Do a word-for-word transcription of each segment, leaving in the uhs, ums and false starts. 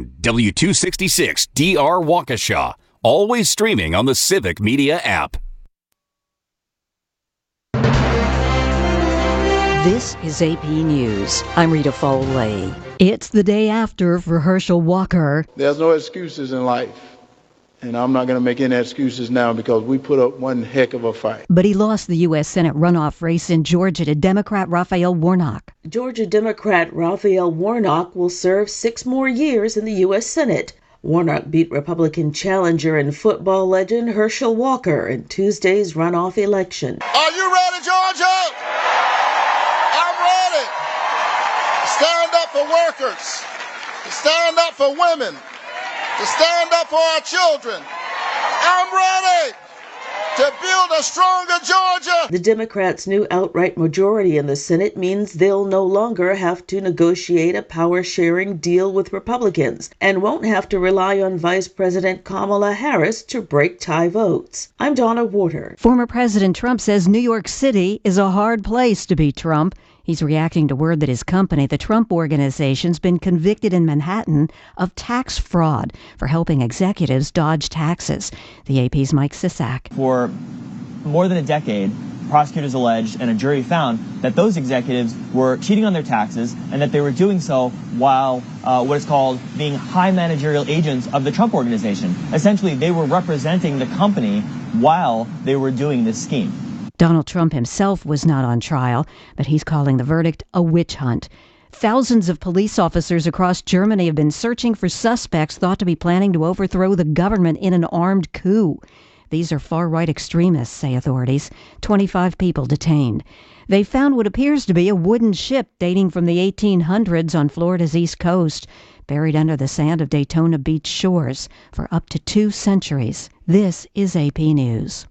on W two sixty-six D R Waukesha. Always streaming on the Civic Media app. This is A P News. I'm Rita Foley. It's the day after for Herschel Walker. There's no excuses in life. And I'm not going to make any excuses now because we put up one heck of a fight. But he lost the U S Senate runoff race in Georgia to Democrat Raphael Warnock. Georgia Democrat Raphael Warnock will serve six more years in the U S Senate. Warnock beat Republican challenger and football legend Herschel Walker in Tuesday's runoff election. Are you ready, Georgia? I'm ready. Stand up for workers. Stand up for women. To stand up for our children. I'm ready to build a stronger Georgia. The Democrats' new outright majority in the Senate means they'll no longer have to negotiate a power-sharing deal with Republicans and won't have to rely on Vice President Kamala Harris to break tie votes. I'm Donna Warder. Former President Trump says New York City is a hard place to be Trump. He's reacting to word that his company, the Trump Organization's been convicted in Manhattan of tax fraud for helping executives dodge taxes. The A P's Mike Sisak. For more than a decade, prosecutors alleged and a jury found that those executives were cheating on their taxes and that they were doing so while uh, what is called being high managerial agents of the Trump Organization. Essentially, they were representing the company while they were doing this scheme. Donald Trump himself was not on trial, but he's calling the verdict a witch hunt. Thousands of police officers across Germany have been searching for suspects thought to be planning to overthrow the government in an armed coup. These are far-right extremists, say authorities. twenty-five people detained. They found what appears to be a wooden ship dating from the eighteen hundreds on Florida's east coast, buried under the sand of Daytona Beach shores for up to two centuries. This is A P News.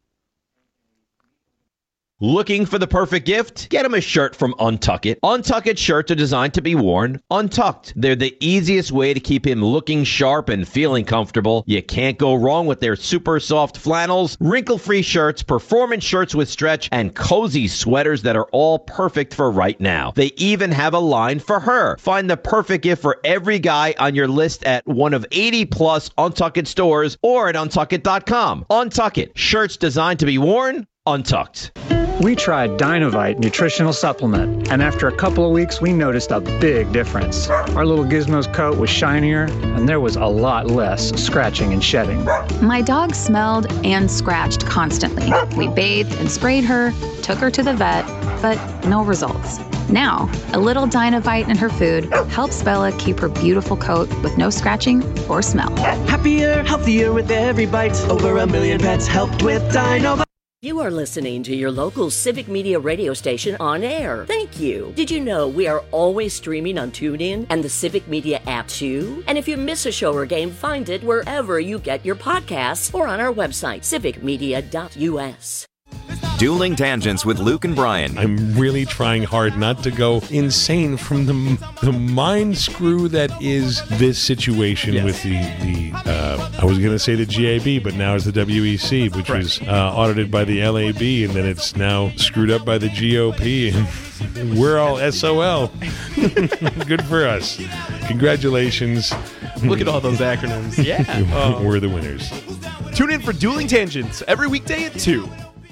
Looking for the perfect gift? Get them a shirt from Untuck It. Untuck It shirts are designed to be worn untucked. They're the easiest way to keep him looking sharp and feeling comfortable. You can't go wrong with their super soft flannels, wrinkle-free shirts, performance shirts with stretch, and cozy sweaters that are all perfect for right now. They even have a line for her. Find the perfect gift for every guy on your list at one of eighty plus Untuck It stores or at untuck it dot com. Untuck It. Shirts designed to be worn untucked. We tried Dynovite nutritional supplement, and after a couple of weeks, we noticed a big difference. Our little Gizmo's coat was shinier, and there was a lot less scratching and shedding. My dog smelled and scratched constantly. We bathed and sprayed her, took her to the vet, but no results. Now, a little Dynovite in her food helps Bella keep her beautiful coat with no scratching or smell. Happier, healthier with every bite. Over a million pets helped with Dynovite. You are listening to your local Civic Media radio station on air. Thank you. Did you know we are always streaming on TuneIn and the Civic Media app too? And if you miss a show or game, find it wherever you get your podcasts or on our website, civic media dot u s. Dueling Tangents with Luke and Brian. I'm really trying hard not to go insane from the the mind screw that is this situation yes. with the, the uh, I was going to say the G A B, but now it's the W E C, which right. was uh, audited by the L A B, and then it's now screwed up by the G O P, and we're all S O L. Good for us. Congratulations. Look at all those acronyms. Yeah. um, we're the winners. Tune in for Dueling Tangents every weekday at two.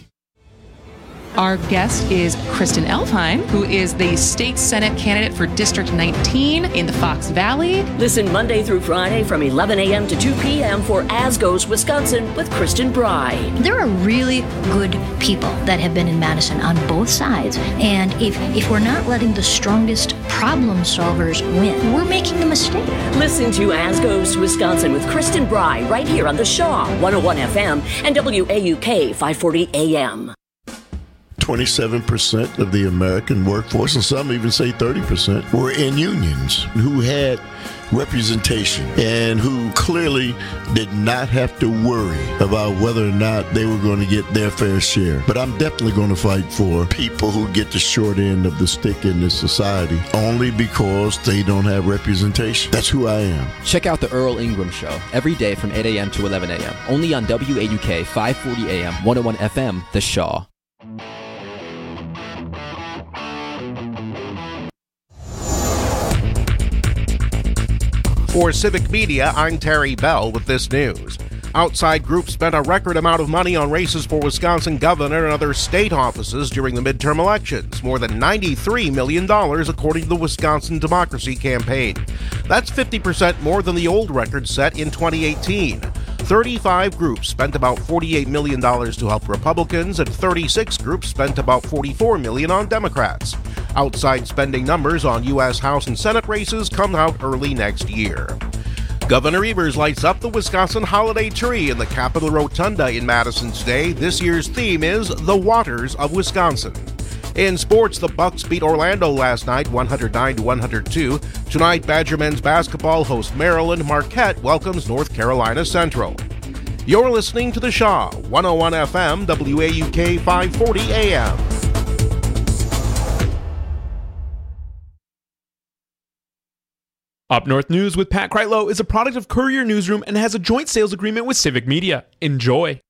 Our guest is Kristen Elfheim, who is the state Senate candidate for District nineteen in the Fox Valley. Listen Monday through Friday from eleven a.m. to two p.m. for As Goes Wisconsin with Kristen Bry. There are really good people that have been in Madison on both sides. And if, if we're not letting the strongest problem solvers win, we're making a mistake. Listen to As Goes Wisconsin with Kristen Bry right here on the Shaw one oh one F M and W A U K five forty A M. twenty-seven percent of the American workforce, and some even say thirty percent, were in unions who had representation and who clearly did not have to worry about whether or not they were going to get their fair share. But I'm definitely going to fight for people who get the short end of the stick in this society only because they don't have representation. That's who I am. Check out the Earl Ingram Show every day from eight a.m. to eleven a.m. only on W A U K five forty A M, one oh one F M, The Shaw. For Civic Media, I'm Terry Bell with this news. Outside groups spent a record amount of money on races for Wisconsin governor and other state offices during the midterm elections, more than ninety-three million dollars according to the Wisconsin Democracy Campaign. That's fifty percent more than the old record set in twenty eighteen. thirty-five groups spent about forty-eight million dollars to help Republicans, and thirty-six groups spent about forty-four million dollars on Democrats. Outside spending numbers on U S House and Senate races come out early next year. Governor Evers lights up the Wisconsin holiday tree in the Capitol Rotunda in Madison today. This year's theme is The Waters of Wisconsin. In sports, the Bucks beat Orlando last night, one hundred nine to one hundred two. Tonight, Badger men's basketball host Maryland. Marquette welcomes North Carolina Central. You're listening to The Shaw, one oh one F M, W A U K five forty A M. Up North News with Pat Kreitlow is a product of Courier Newsroom and has a joint sales agreement with Civic Media. Enjoy.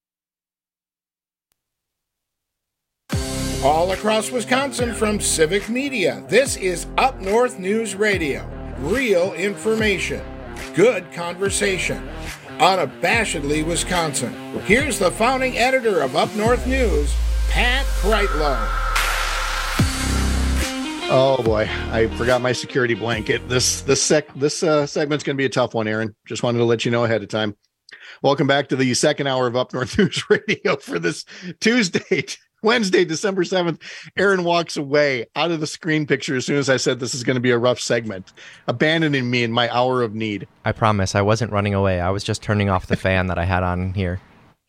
All across Wisconsin from Civic Media, this is Up North News Radio. Real information, good conversation, unabashedly Wisconsin. Here's the founding editor of Up North News, Pat Kreitlow. Oh boy, I forgot my security blanket. This this sec this uh, segment's going to be a tough one, Aaron. Just wanted to let you know ahead of time. Welcome back to the second hour of Up North News Radio for this Tuesday, Wednesday, December seventh. Aaron walks away out of the screen picture as soon as I said this is going to be a rough segment, abandoning me in my hour of need. I promise I wasn't running away. I was just turning off the fan that I had on here.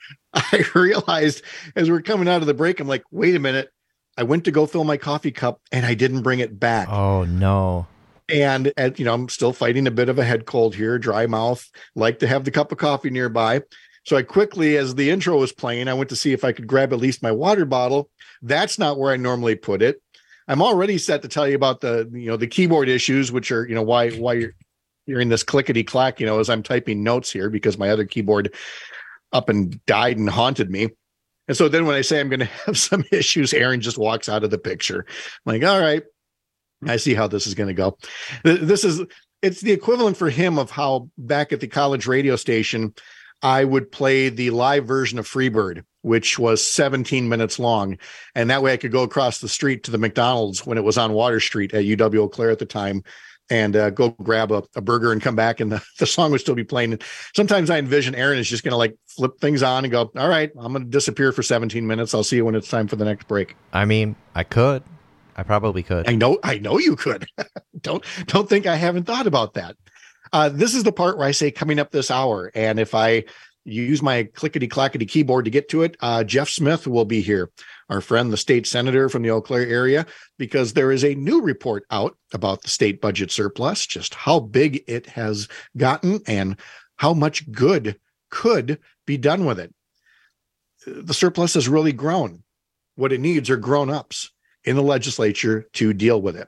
I realized as we're coming out of the break, I'm like, wait a minute. I went to go fill my coffee cup and I didn't bring it back. Oh, no. And, and, you know, I'm still fighting a bit of a head cold here, dry mouth, like to have the cup of coffee nearby. So I quickly, as the intro was playing, I went to see if I could grab at least my water bottle. That's not where I normally put it. I'm already set to tell you about the, you know, the keyboard issues, which are, you know, why, why you're hearing this clickety clack, you know, as I'm typing notes here, because my other keyboard up and died and haunted me. And so then when I say I'm going to have some issues, Aaron just walks out of the picture. I'm like, all right, I see how this is going to go. This is, it's the equivalent for him of how back at the college radio station, I would play the live version of Freebird, which was seventeen minutes long. And that way I could go across the street to the McDonald's when it was on Water Street at U W Eau Claire at the time, and uh, go grab a, a burger and come back, and the, the song would still be playing. And sometimes I envision Aaron is just going to like flip things on and go, all right, I'm going to disappear for seventeen minutes. I'll see you when it's time for the next break. I mean, I could. I probably could. I know, I know you could. don't, don't think I haven't thought about that. Uh, this is the part where I say coming up this hour. And if I use my clickety clackety keyboard to get to it, uh, Jeff Smith will be here, our friend, the state senator from the Eau Claire area, because there is a new report out about the state budget surplus, just how big it has gotten and how much good could be done with it. The surplus has really grown. What it needs are grown-ups in the legislature to deal with it.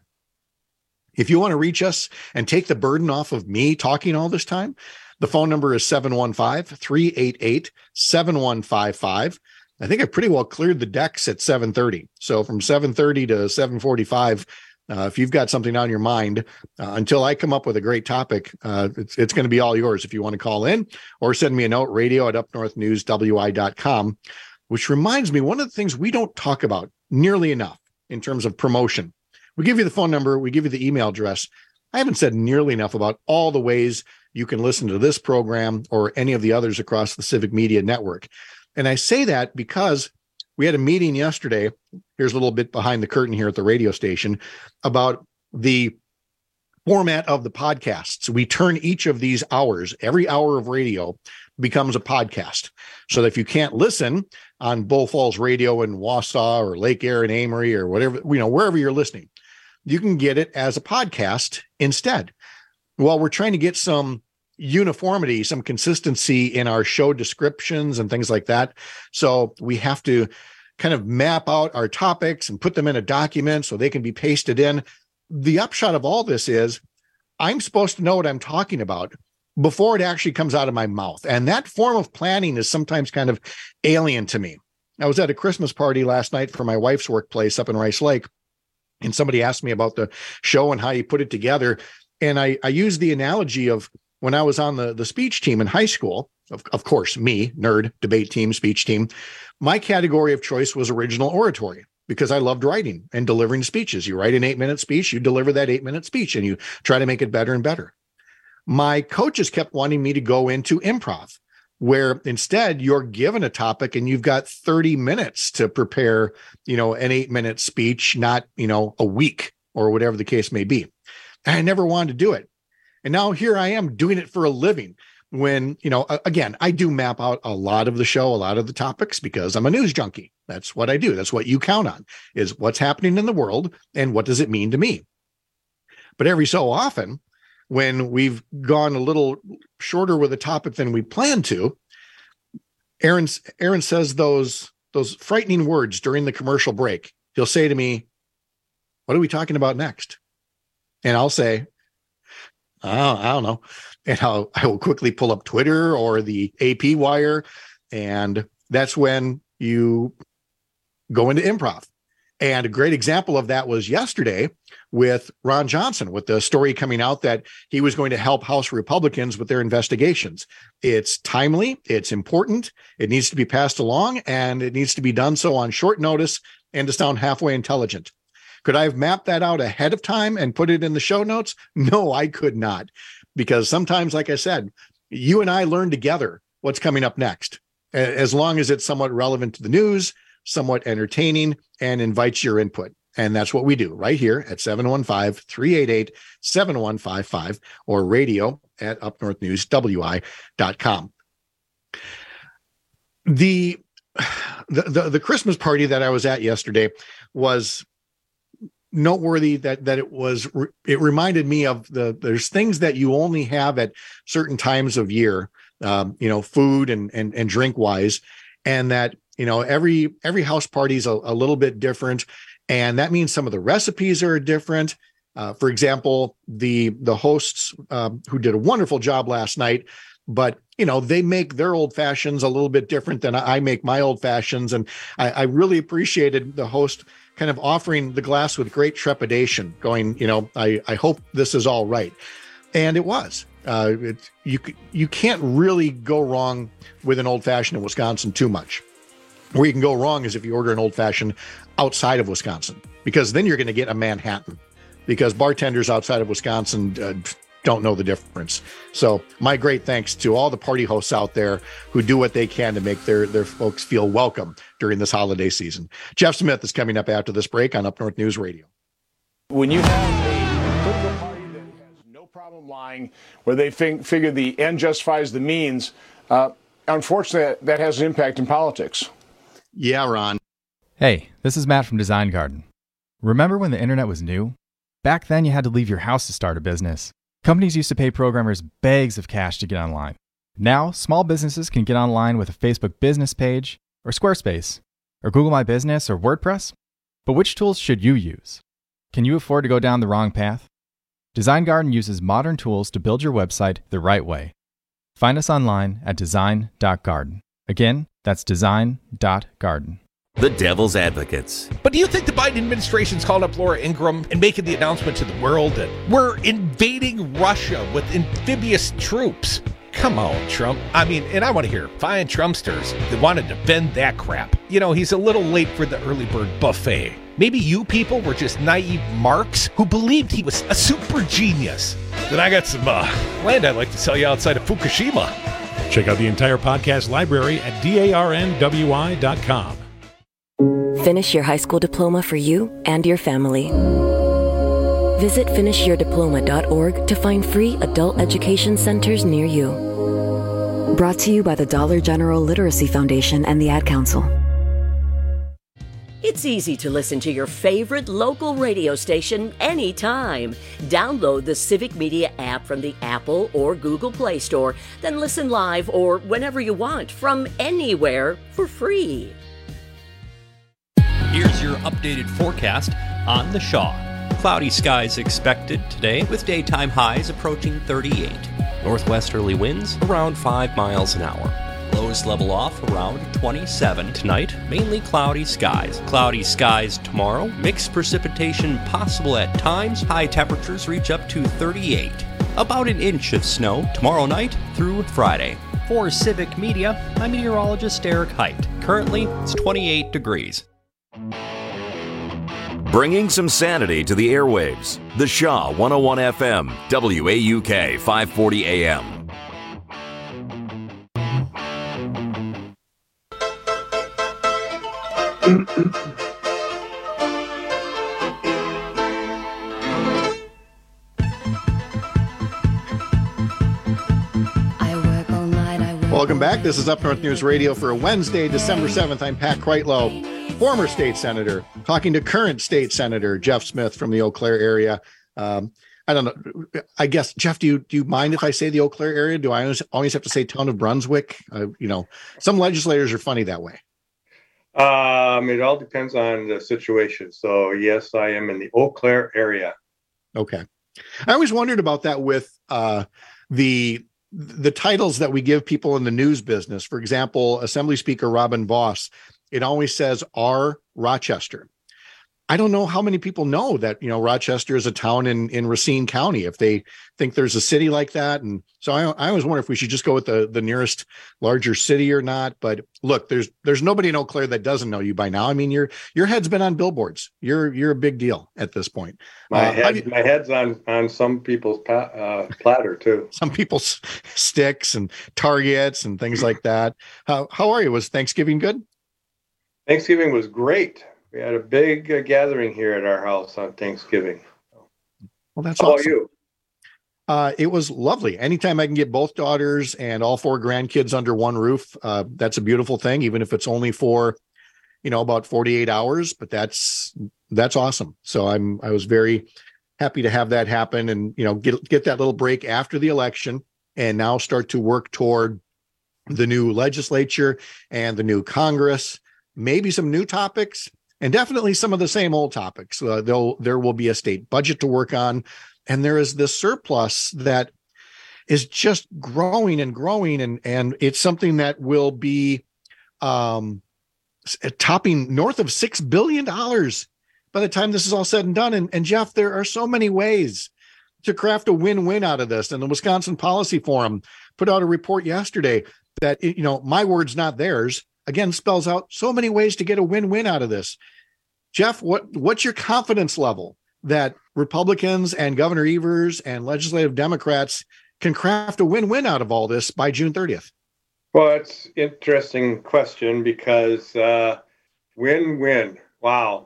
If you want to reach us and take the burden off of me talking all this time, the phone number is seven one five, three eight eight, seven one five five. I think I pretty well cleared the decks at seven thirty. So from seven thirty to seven forty-five, uh, if you've got something on your mind, uh, until I come up with a great topic, uh, it's, it's going to be all yours if you want to call in or send me a note, radio at up north news w i dot com, which reminds me, one of the things we don't talk about nearly enough in terms of promotion. We give you the phone number, we give you the email address. I haven't said nearly enough about all the ways you can listen to this program or any of the others across the Civic Media Network. And I say that because we had a meeting yesterday. Here's a little bit behind the curtain here at the radio station about the format of the podcasts. We turn each of these hours, every hour of radio becomes a podcast. So that if you can't listen on Bull Falls Radio in Wausau or Lake Air in Amory or whatever, you know, wherever you're listening, you can get it as a podcast instead. Well, we're trying to get some uniformity, some consistency in our show descriptions and things like that. So we have to kind of map out our topics and put them in a document so they can be pasted in. The upshot of all this is I'm supposed to know what I'm talking about before it actually comes out of my mouth. And that form of planning is sometimes kind of alien to me. I was at a Christmas party last night for my wife's workplace up in Rice Lake, and somebody asked me about the show and how you put it together. And I, I used the analogy of when I was on the, the speech team in high school, of, of course, me, nerd, debate team, speech team, my category of choice was original oratory because I loved writing and delivering speeches. You write an eight-minute speech, you deliver that eight-minute speech, and you try to make it better and better. My coaches kept wanting me to go into improv, where instead you're given a topic and you've got thirty minutes to prepare, you know, an eight-minute speech, not, you know, a week or whatever the case may be. And I never wanted to do it. And now here I am doing it for a living when, you know, again, I do map out a lot of the show, a lot of the topics because I'm a news junkie. That's what I do. That's what you count on is what's happening in the world and what does it mean to me. But every so often, when we've gone a little shorter with a topic than we planned to, Aaron, Aaron says those, those frightening words during the commercial break. He'll say to me, "What are we talking about next?" And I'll say, Oh, I don't know. And I'll, I will quickly pull up Twitter or the A P wire. And that's when you go into improv. And a great example of that was yesterday with Ron Johnson, with the story coming out that he was going to help House Republicans with their investigations. It's timely, it's important, it needs to be passed along, and it needs to be done so on short notice and to sound halfway intelligent. Could I have mapped that out ahead of time and put it in the show notes? No, I could not. Because sometimes, like I said, you and I learn together what's coming up next, as long as it's somewhat relevant to the news, somewhat entertaining, and invites your input. And that's what we do right here at seven one five, three eight eight, seven one five five or radio at up north news w i dot com. The, the, the, the Christmas party that I was at yesterday was noteworthy that that it was it reminded me of the there's things that you only have at certain times of year, um, you know, food and and and drink wise, and that, you know, every every house party is a, a little bit different, and that means some of the recipes are different. Uh, for example, the the hosts um, who did a wonderful job last night, but you know, they make their old fashions a little bit different than I make my old fashions, and I, I really appreciated the host kind of offering the glass with great trepidation, going, you know, I, I hope this is all right. And it was. Uh, it, you you can't really go wrong with an old-fashioned in Wisconsin too much. Where you can go wrong is if you order an old-fashioned outside of Wisconsin, because then you're going to get a Manhattan, because bartenders outside of Wisconsin uh, don't know the difference. So my great thanks to all the party hosts out there who do what they can to make their, their folks feel welcome during this holiday season. Jeff Smith is coming up after this break on Up North News Radio. When you have a political party that has no problem lying, where they think, figure the end justifies the means, uh, unfortunately, that has an impact in politics. Yeah, Ron. Hey, this is Matt from Design Garden. Remember when the internet was new? Back then, you had to leave your house to start a business. Companies used to pay programmers bags of cash to get online. Now, small businesses can get online with a Facebook business page, or Squarespace, or Google My Business, or WordPress. But which tools should you use? Can you afford to go down the wrong path? Design Garden uses modern tools to build your website the right way. Find us online at design dot garden. Again, that's design dot garden. The Devil's Advocates. But do you think the Biden administration's called up Laura Ingraham and making the announcement to the world that we're invading Russia with amphibious troops? Come on, Trump. I mean, and I want to hear fine Trumpsters that want to defend that crap. You know, he's a little late for the early bird buffet. Maybe you people were just naive marks who believed he was a super genius. Then I got some uh, land I'd like to sell you outside of Fukushima. Check out the entire podcast library at darn w i dot com. Finish your high school diploma for you and your family. Visit finish your diploma dot org to find free adult education centers near you. Brought to you by the Dollar General Literacy Foundation and the Ad Council. It's easy to listen to your favorite local radio station anytime. Download the Civic Media app from the Apple or Google Play Store, then listen live or whenever you want from anywhere for free. Here's your updated forecast on the Shaw. Cloudy skies expected today with daytime highs approaching thirty-eight. Northwesterly winds around five miles an hour. Lows level off around twenty-seven. Tonight, mainly cloudy skies. Cloudy skies tomorrow. Mixed precipitation possible at times. High temperatures reach up to thirty-eight. About an inch of snow tomorrow night through Friday. For Civic Media, I'm meteorologist Eric Height. Currently, it's twenty-eight degrees. Bringing some sanity to the airwaves. The Shaw one oh one F M, W A U K five forty A M. Welcome back. This is Up North News Radio for a Wednesday, December seventh. I'm Pat Kreitlow, former state senator, talking to current state senator Jeff Smith from the Eau Claire area. Um, I don't know. I guess, Jeff, do you do you mind if I say the Eau Claire area? Do I always, always have to say town of Brunswick? Uh, you know, some legislators are funny that way. Um, it all depends on the situation. So, yes, I am in the Eau Claire area. Okay. I always wondered about that with uh, the the titles that we give people in the news business. For example, Assembly Speaker Robin Vos, it always says R. Rochester. I don't know how many people know that, you know, Rochester is a town in, in Racine County, if they think there's a city like that. And so I, I always wonder if we should just go with the, the nearest larger city or not. But look, there's there's nobody in Eau Claire that doesn't know you by now. I mean, your your head's been on billboards. You're you're a big deal at this point. My, uh, head, you, my head's on, on some people's pa- uh, platter, too. Some people's sticks and targets and things like that. How, how are you? Was Thanksgiving good? Thanksgiving was great. We had a big uh, gathering here at our house on Thanksgiving. Well, that's How awesome. about you? Uh, it was lovely. Anytime I can get both daughters and all four grandkids under one roof, uh, that's a beautiful thing, even if it's only for, you know, about forty-eight hours, but that's, that's awesome. So I'm, I was very happy to have that happen and, you know, get, get that little break after the election and now start to work toward the new legislature and the new Congress, maybe some new topics. And definitely some of the same old topics. Uh, there'll, there will be a state budget to work on. And there is this surplus that is just growing and growing. And, and it's something that will be um, topping north of six billion dollars by the time this is all said and done. And, and Jeff, there are so many ways to craft a win-win out of this. And the Wisconsin Policy Forum put out a report yesterday that, you know, my words, not theirs, again, spells out so many ways to get a win-win out of this. Jeff, what what's your confidence level that Republicans and Governor Evers and legislative Democrats can craft a win-win out of all this by June thirtieth? Well, it's an interesting question because uh, win-win. Wow.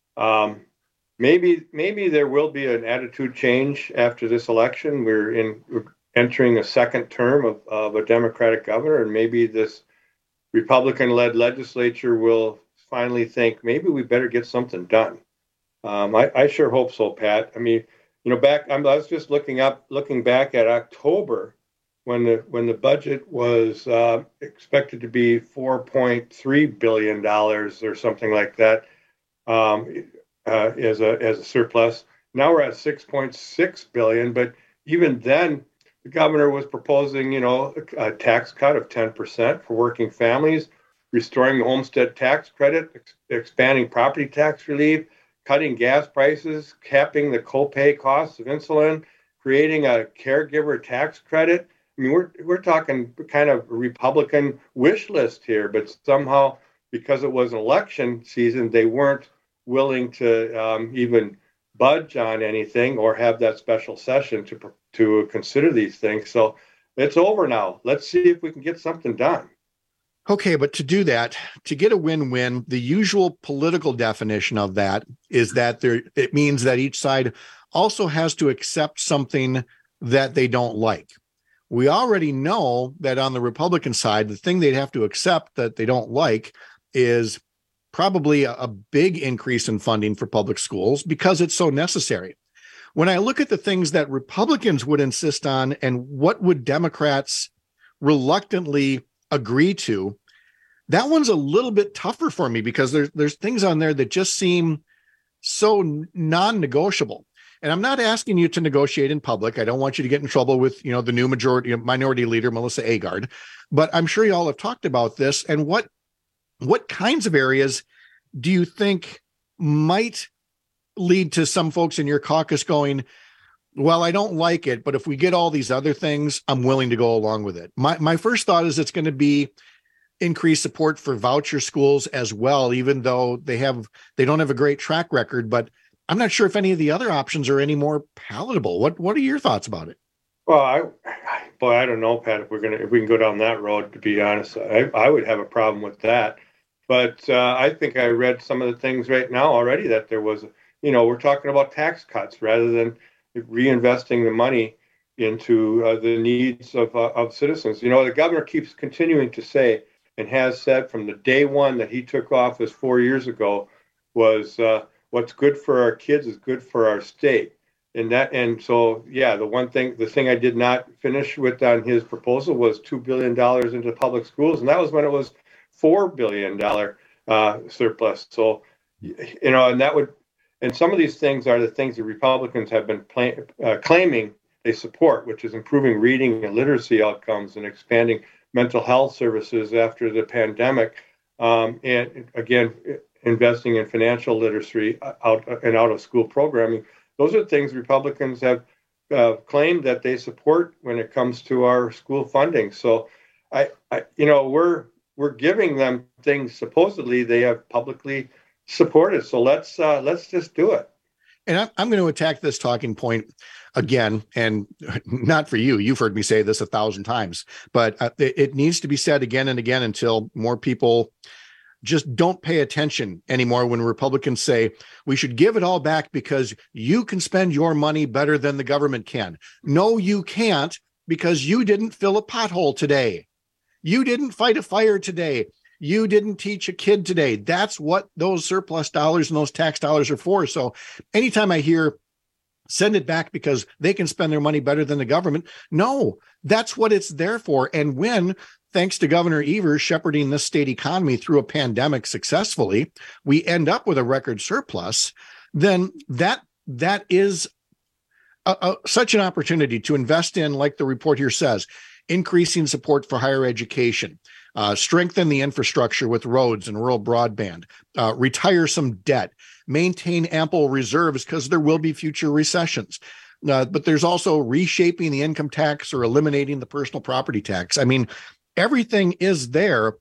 Um, maybe maybe there will be an attitude change after this election. We're in we're entering a second term of, of a Democratic governor, and maybe this Republican-led legislature will finally think maybe we better get something done. Um, I, I sure hope so, Pat. I mean, you know, back I'm, I was just looking up, looking back at October when the when the budget was uh, expected to be four point three billion dollars or something like that um, uh, as a as a surplus. Now we're at six point six billion dollars, but even then, the governor was proposing, you know, a, a tax cut of ten percent for working families, restoring the homestead tax credit, ex- expanding property tax relief, cutting gas prices, capping the copay costs of insulin, creating a caregiver tax credit. I mean, we're we're talking kind of a Republican wish list here, but somehow, because it was an election season, they weren't willing to um, even budge on anything or have that special session to to consider these things. So it's over now. Let's see if we can get something done. Okay, but to do that, to get a win-win, the usual political definition of that is that there it means that each side also has to accept something that they don't like. We already know that on the Republican side, the thing they'd have to accept that they don't like is probably a, a big increase in funding for public schools because it's so necessary. When I look at the things that Republicans would insist on and what would Democrats reluctantly agree to, that one's a little bit tougher for me because there's there's things on there that just seem so non-negotiable. And I'm not asking you to negotiate in public. I don't want you to get in trouble with, you know, the new majority minority leader, Melissa Agard, but I'm sure you all have talked about this. And what what kinds of areas do you think might lead to some folks in your caucus going, well, I don't like it, but if we get all these other things, I'm willing to go along with it. My my first thought is it's going to be increased support for voucher schools as well, even though they have they don't have a great track record. But I'm not sure if any of the other options are any more palatable. What what are your thoughts about it? Well, I, boy, I don't know, Pat. If we're gonna if we can go down that road, to be honest, I, I would have a problem with that. But uh, I think I read some of the things right now already that there was, you know, we're talking about tax cuts rather than reinvesting the money into uh, the needs of uh, of citizens. You know, the governor keeps continuing to say and has said from the day one that he took office four years ago was uh, what's good for our kids is good for our state. And that, and so, yeah, the one thing, the thing I did not finish with on his proposal was two billion dollars into public schools. And that was when it was four billion dollars uh, surplus. So, you know, and that would, and some of these things are the things that Republicans have been play, uh, claiming they support, which is improving reading and literacy outcomes and expanding mental health services after the pandemic. Um, and again, investing in financial literacy out and out of school programming. Those are things Republicans have uh, claimed that they support when it comes to our school funding. So, I, I, you know, we're we're giving them things supposedly they have publicly supported. So let's uh, let's just do it. And I'm, I'm going to attack this talking point again, and not for you. You've heard me say this a thousand times, but uh, it, it needs to be said again and again until more people just don't pay attention anymore when Republicans say we should give it all back because you can spend your money better than the government can. No, you can't, because you didn't fill a pothole today. You didn't fight a fire today. You didn't teach a kid today. That's what those surplus dollars and those tax dollars are for. So anytime I hear send it back because they can spend their money better than the government, no, that's what it's there for. And when, thanks to Governor Evers shepherding this state economy through a pandemic successfully, we end up with a record surplus, then that that is a, a, such an opportunity to invest in, like the report here says, increasing support for higher education, uh, strengthen the infrastructure with roads and rural broadband, uh, retire some debt, maintain ample reserves because there will be future recessions. Uh, but there's also reshaping the income tax or eliminating the personal property tax. I mean, everything is there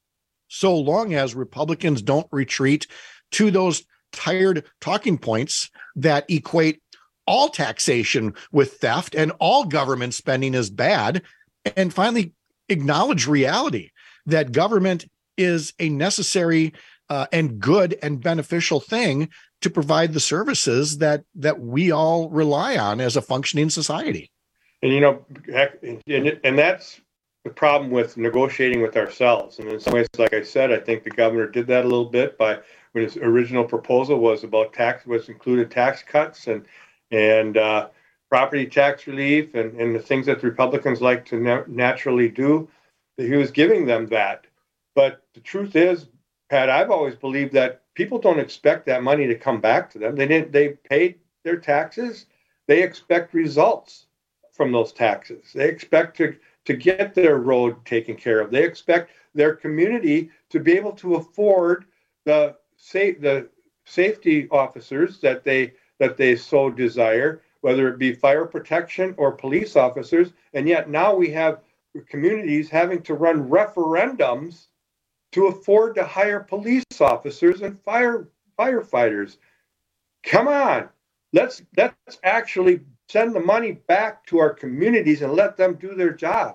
so long as Republicans don't retreat to those tired talking points that equate all taxation with theft and all government spending is bad, and finally acknowledge reality that government is a necessary uh, and good and beneficial thing to provide the services that that we all rely on as a functioning society. And, you know, and, and that's the problem with negotiating with ourselves. And in some ways, like I said, I think the governor did that a little bit by when his original proposal was about tax, which included tax cuts and and uh, property tax relief and, and the things that the Republicans like to na- naturally do. He was giving them that. But the truth is, Pat, I've always believed that people don't expect that money to come back to them. They didn't. They paid their taxes. They expect results from those taxes. They expect to to get their road taken care of. They expect their community to be able to afford the sa- the safety officers that they that they so desire, whether it be fire protection or police officers. And yet now we have communities having to run referendums to afford to hire police officers and fire firefighters. Come on, let's let's actually send the money back to our communities and let them do their job.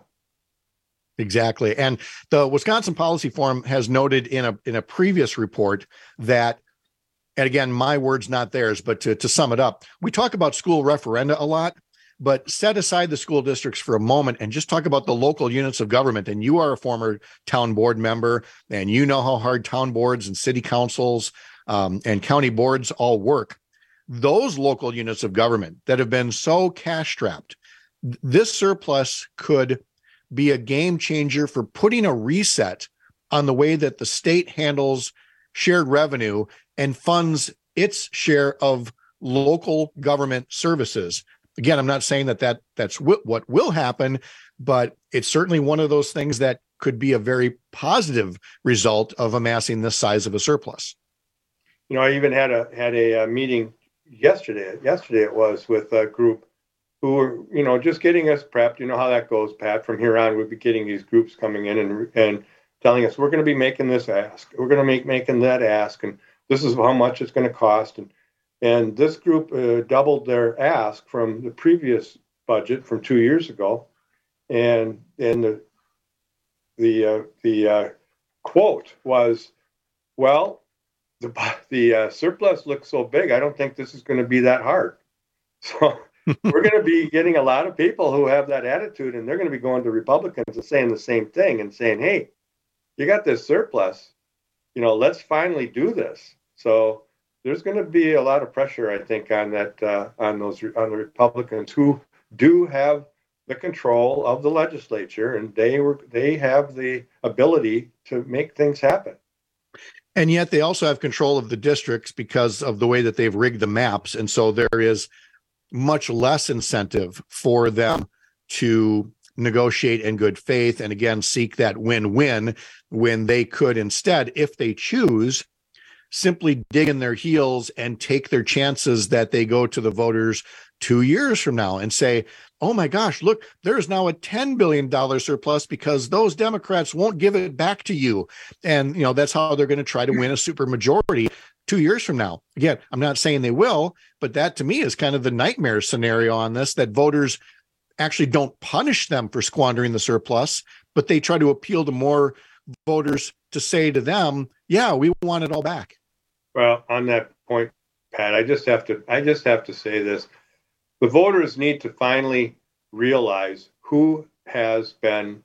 Exactly. And the Wisconsin Policy Forum has noted in a in a previous report that, and again, my words, not theirs, but to, to sum it up, we talk about school referenda a lot, but set aside the school districts for a moment and just talk about the local units of government. And you are a former town board member, and you know how hard town boards and city councils um, and county boards all work. Those local units of government that have been so cash strapped, this surplus could be a game changer for putting a reset on the way that the state handles shared revenue and funds its share of local government services. Again, I'm not saying that, that that's w- what will happen, but it's certainly one of those things that could be a very positive result of amassing this size of a surplus. You know, I even had a had a, a meeting yesterday. Yesterday it was with a group who are, you know, just getting us prepped. You know how that goes, Pat. From here on, we'll be getting these groups coming in and and telling us we're going to be making this ask, we're going to make making that ask, and this is how much it's going to cost. And and this group uh, doubled their ask from the previous budget from two years ago, and and the the uh, the uh, quote was, well, the the uh, surplus looks so big, I don't think this is going to be that hard. So we're going to be getting a lot of people who have that attitude, and they're going to be going to Republicans and saying the same thing and saying, hey, you got this surplus, you know, let's finally do this. So there's going to be a lot of pressure, I think, on that, uh, on those, on the Republicans who do have the control of the legislature, and they were, they have the ability to make things happen. And yet they also have control of the districts because of the way that they've rigged the maps. And so there is much less incentive for them to negotiate in good faith and, again, seek that win-win when they could instead, if they choose, simply dig in their heels and take their chances that they go to the voters two years from now and say, oh my gosh, look, there's now a ten billion dollars surplus because those Democrats won't give it back to you. And, you know, that's how they're going to try to win a super majority two years from now. Again, I'm not saying they will, but that to me is kind of the nightmare scenario on this, that voters actually don't punish them for squandering the surplus, but they try to appeal to more voters to say to them, yeah, we want it all back. Well, on that point, Pat, I just have to, I just have to say this. The voters need to finally realize who has been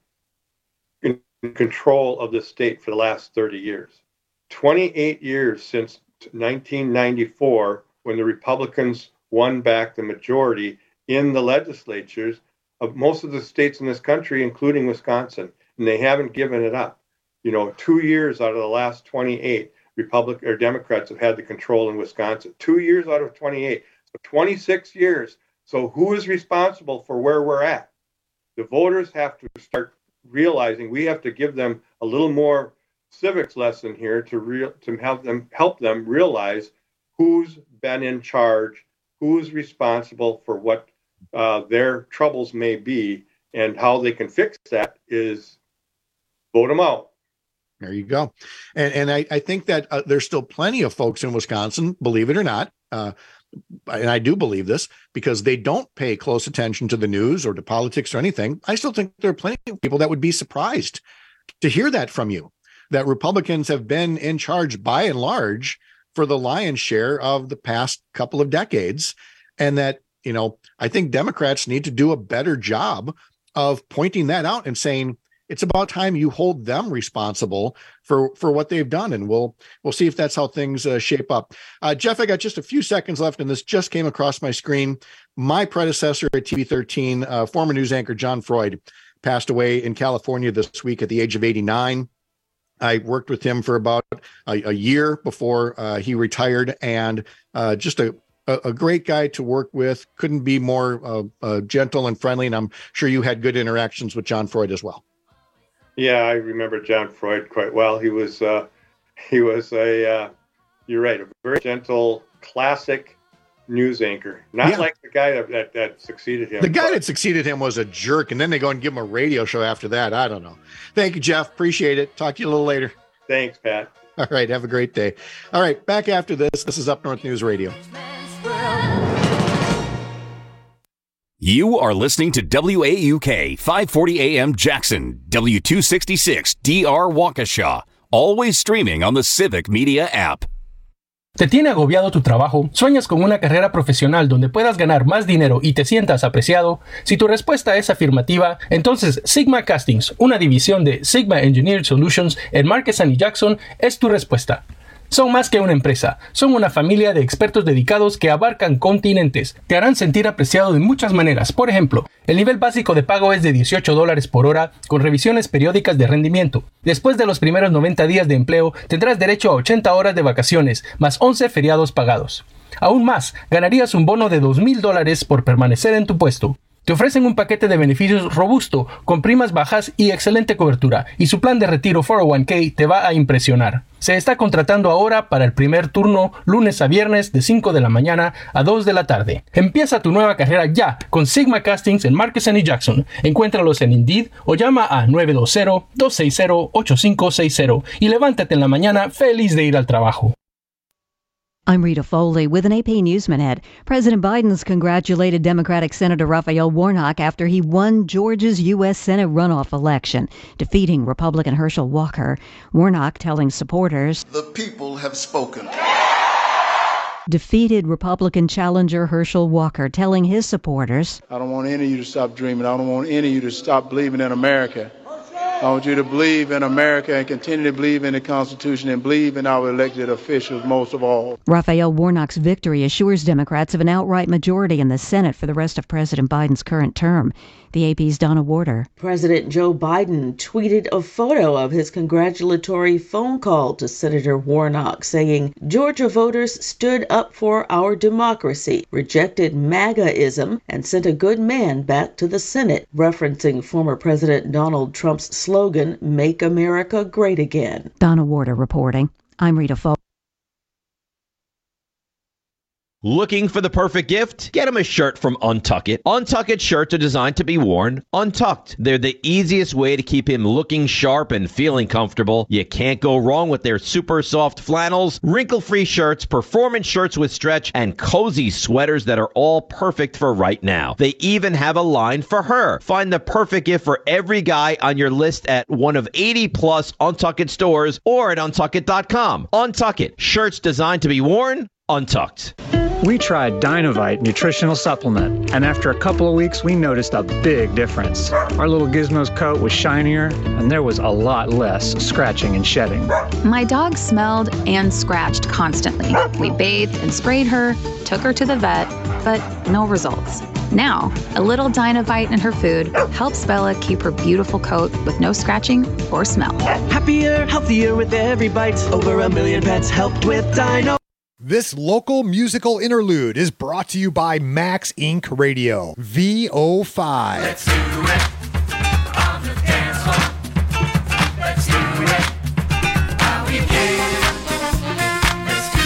in control of the state for the last thirty years. twenty-eight years since nineteen ninety-four, when the Republicans won back the majority in the legislatures of most of the states in this country, including Wisconsin, and they haven't given it up. You know, two years out of the last twenty-eight, Republic or Democrats have had the control in Wisconsin. Two years out of twenty-eight, so twenty-six years. So who is responsible for where we're at? The voters have to start realizing we have to give them a little more civics lesson here to real to help them help them realize who's been in charge, who's responsible for what uh, their troubles may be, and how they can fix that is vote them out. There you go. And and I, I think that uh, there's still plenty of folks in Wisconsin, believe it or not, uh, and I do believe this, because they don't pay close attention to the news or to politics or anything. I still think there are plenty of people that would be surprised to hear that from you, that Republicans have been in charge by and large for the lion's share of the past couple of decades. And that, you know, I think Democrats need to do a better job of pointing that out and saying, it's about time you hold them responsible for, for what they've done. And we'll, we'll see if that's how things uh, shape up. Uh, Jeff, I got just a few seconds left, and this just came across my screen. My predecessor at T V thirteen, uh, former news anchor John Freud, passed away in California this week at the age of eighty-nine. I worked with him for about a, a year before uh, he retired, and uh, just a, a, a great guy to work with. Couldn't be more uh, uh, gentle and friendly, and I'm sure you had good interactions with John Freud as well. Yeah, I remember John Freud quite well. He was uh, he was a uh, you're right, a very gentle, classic news anchor. Not Yeah. like the guy that, that that succeeded him. The guy but- that succeeded him was a jerk, and then they go and give him a radio show after that. I don't know. Thank you, Jeff. Appreciate it. Talk to you a little later. Thanks, Pat. All right. Have a great day. All right. Back after this. This is Up North News Radio. You are listening to W A U K five forty A M Jackson, W two sixty-six D R Waukesha, always streaming on the Civic Media app. ¿Te tiene agobiado tu trabajo? ¿Sueñas con una carrera profesional donde puedas ganar más dinero y te sientas apreciado? Si tu respuesta es afirmativa, entonces Sigma Castings, una división de Sigma Engineered Solutions en Marquesan y Jackson, es tu respuesta. Son más que una empresa, son una familia de expertos dedicados que abarcan continentes. Te harán sentir apreciado de muchas maneras. Por ejemplo, el nivel básico de pago es de dieciocho dólares por hora con revisiones periódicas de rendimiento. Después de los primeros noventa días de empleo, tendrás derecho a ochenta horas de vacaciones, más once feriados pagados. Aún más, ganarías un bono de dos mil dólares por permanecer en tu puesto. Te ofrecen un paquete de beneficios robusto, con primas bajas y excelente cobertura, y su plan de retiro cuatro oh uno k te va a impresionar. Se está contratando ahora para el primer turno, lunes a viernes de cinco de la mañana a dos de la tarde. Empieza tu nueva carrera ya con Sigma Castings en Markesan y Jackson. Encuéntralos en Indeed o llama a nueve dos cero, dos seis cero, ocho cinco seis cero y levántate en la mañana feliz de ir al trabajo. I'm Rita Foley with an A P News Minute. President Biden's congratulated Democratic Senator Raphael Warnock after he won Georgia's U S Senate runoff election, defeating Republican Herschel Walker. Warnock telling supporters, "The people have spoken." Defeated Republican challenger Herschel Walker telling his supporters, "I don't want any of you to stop dreaming. I don't want any of you to stop believing in America. I want you to believe in America and continue to believe in the Constitution and believe in our elected officials most of all." Raphael Warnock's victory assures Democrats of an outright majority in the Senate for the rest of President Biden's current term. The A P's Donna Warder. President Joe Biden tweeted a photo of his congratulatory phone call to Senator Warnock, saying, "Georgia voters stood up for our democracy, rejected MAGAism, and sent a good man back to the Senate," referencing former President Donald Trump's slogan, "Make America Great Again." Donna Warder reporting. I'm Rita Foley. Looking for the perfect gift? Get him a shirt from Untuck It. Untuck It shirts are designed to be worn untucked. They're the easiest way to keep him looking sharp and feeling comfortable. You can't go wrong with their super soft flannels, wrinkle-free shirts, performance shirts with stretch, and cozy sweaters that are all perfect for right now. They even have a line for her. Find the perfect gift for every guy on your list at one of eighty plus Untuck It stores or at untuck it dot com. Untuck It. Shirts designed to be worn untucked. We tried Dynovite nutritional supplement, and after a couple of weeks, we noticed a big difference. Our little Gizmo's coat was shinier, and there was a lot less scratching and shedding. My dog smelled and scratched constantly. We bathed and sprayed her, took her to the vet, but no results. Now, a little Dynovite in her food helps Bella keep her beautiful coat with no scratching or smell. Happier, healthier with every bite. Over a million pets helped with Dyno. This local musical interlude is brought to you by Max Incorporated. Radio, V O five. Let's do it on the dance floor. Let's do it how we can. Let's do